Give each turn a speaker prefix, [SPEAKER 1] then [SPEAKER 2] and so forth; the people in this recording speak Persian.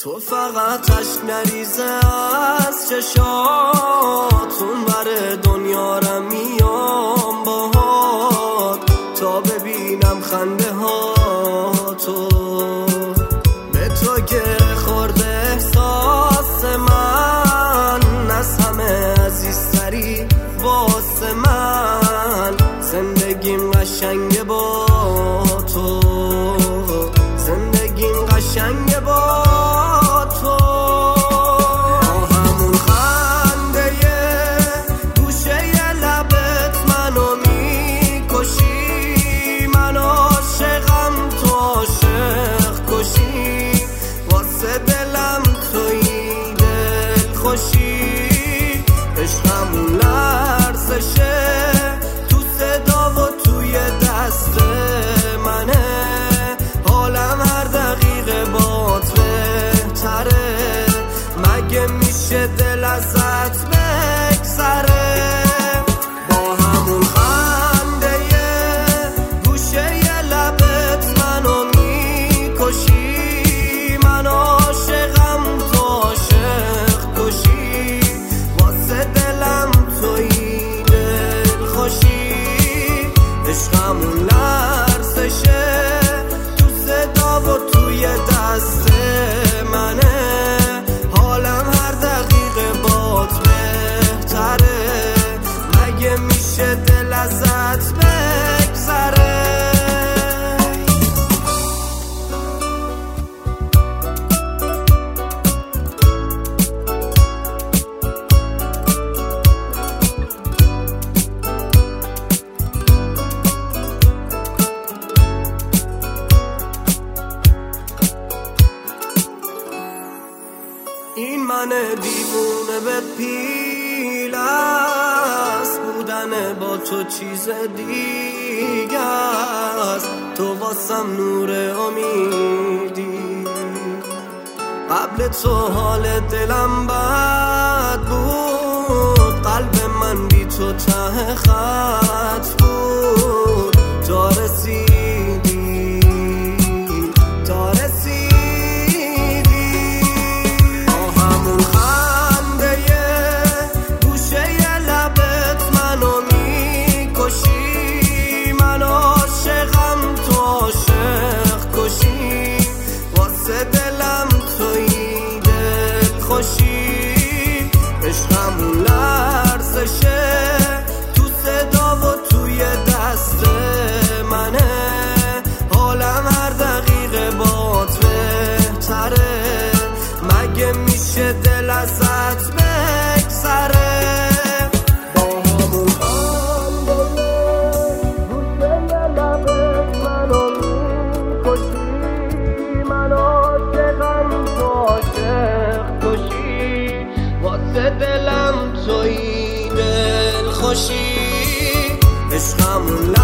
[SPEAKER 1] تو فقط عشق نریزه از چشاتون بر دنیا رو میام باهات تا ببینم خنده ها تو به تو گره خورده احساس من از همه عزیزتری واسه من زندگیم قشنگه با تو زندگیم قشنگه با تو همون خنده گوشه لبت منو میکشی من عاشقم تو عاشق کشی واسه دلم توی دل خوشی عشقمون لرزشه تو صدا و توی دست منه حالم هر دقیقه بات بهتره مگه میشه دل ازت بگذره با همون خنده گوشه لبت منو میکشی من عاشقم تو عاشق کشی واسه دلم توی دل خوشی عشقمون لرزشه تو صدا و توی دست منه حالم هر دقیقه بات بهتره مگه میشه دل ازت بگذره این من دیوونه به پیل است بودن با تو چیز دیگه است تو واسم نور امیدی قبل تو حال دلم بد بود قلب من بی تو ته خط بود تا رسیدی تا رسیدی من عاشقم تو عاشق کشی واسه دلم توی دل خوشی عشقمون لرزشه تو صدا و توی دست منه حالم هر دقیقه بات بهتره مگه میشه دل ازت بگذره دلم توی دل خوشی عشقمون